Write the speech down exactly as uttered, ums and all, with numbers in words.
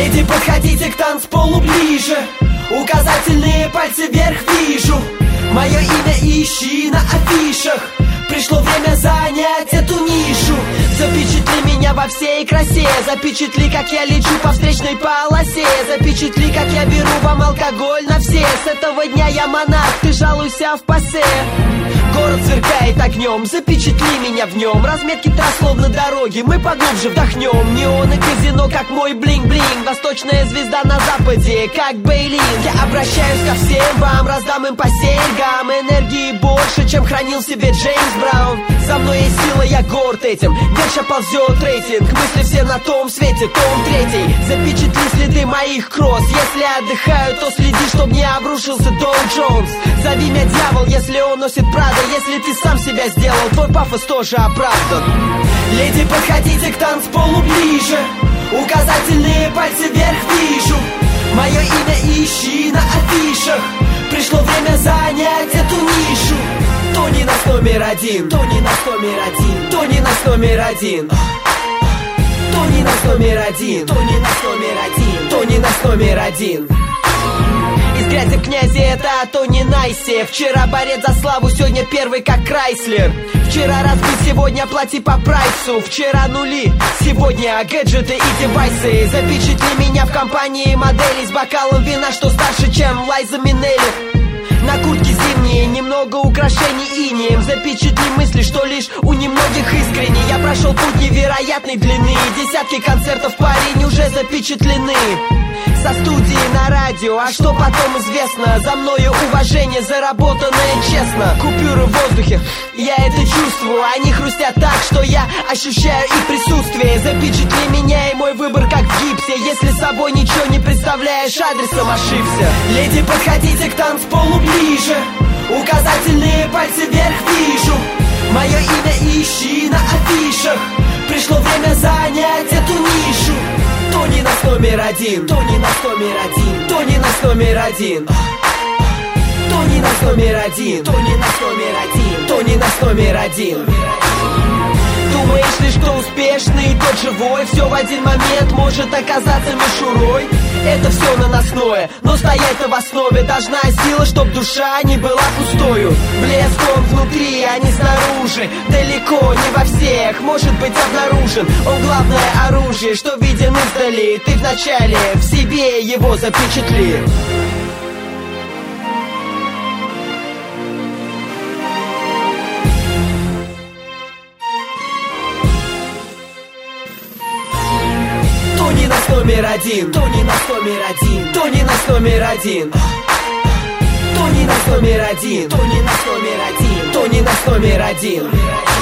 Леди, подходите к танцполу ближе. Указательные пальцы вверх вижу. Мое имя ищи на афишах. Пришло время занять эту нишу. Запечатли меня во всей красе. Запечатли, как я лечу по встречной полосе. Запечатли, как я беру вам алкоголь на все. С этого дня я монарх, ты жалуйся в пассе. Город сверкает огнем, запечатли меня в нем. Разметки трасс словно дороги, мы поглубже вдохнем. Неоны казино, как мой блинг-блинг. Восточная звезда на западе, как Бейлин. Я обращаюсь ко всем вам, раздам им по серьгам. Энергии больше, чем хранил в себе Джеймс Браун. За мной есть сила, я горд этим. Дальше ползет рейтинг, мысли все на том свете, том третий. Запечатли следы моих кросс. Если отдыхаю, то следи, чтоб не обрушился Доу Джонс. Зови меня дьявол, если он носит Прада. Если ты сам себя сделал, твой пафос тоже оправдан. Леди, подходите к танцполу ближе. Указательные пальцы вверх вижу. Мое имя ищи на афишах. Пришло время занять эту нишу. Тони нас номер один, Тони нас номер один, Тони нас номер один, Тони нас номер один, Тони нас номер один, Тони нас номер один. Из грязи в князи это Тони Найсе. Вчера борец за славу, сегодня первый как Крайслер. Вчера разбит, сегодня плати по прайсу. Вчера нули, сегодня гаджеты и девайсы. Запечатли меня в компании моделей с бокалом вина, что старше, чем Лайза Минелли. На куртке зимние, немного украшений инеем. Запечатли мысли, что лишь у немногих искренне. Я прошел путь невероятной длины. Десятки концертов, парень, уже запечатлены. Со студии на радио, а что потом известно? За мною уважение, заработанное честно. Купюры в воздухе, я это чувствую. Они хрустят так, что я ощущаю их присутствие. Запечатли меня и мой выбор как в гипсе. Если с собой ничего не представляешь, адресом ошибся. Леди, подходите к танцполу ближе. Указательные пальцы вверх вижу. Мое имя ищи на афишах. Пришло время занять эту нишу. Тони нас номер один, Тони нас номер один, Тони нас номер один, Тони нас номер один, Тони нас номер один, Тони нас номер один. Думаешь ли, что успешный, тот живой все в один момент может оказаться мишурой? Это все наносное, но стоять-то в основе должна сила, чтоб душа не была пустою. Блеск он внутри, а не снаружи. Далеко не во всех может быть обнаружен. Он главное оружие, что виден издали. Ты вначале в себе его запечатли. Тони нас номер один, Тони нас номер один, Тони нас номер один, Тони нас номер один, Тони нас номер один, Тони нас номер один.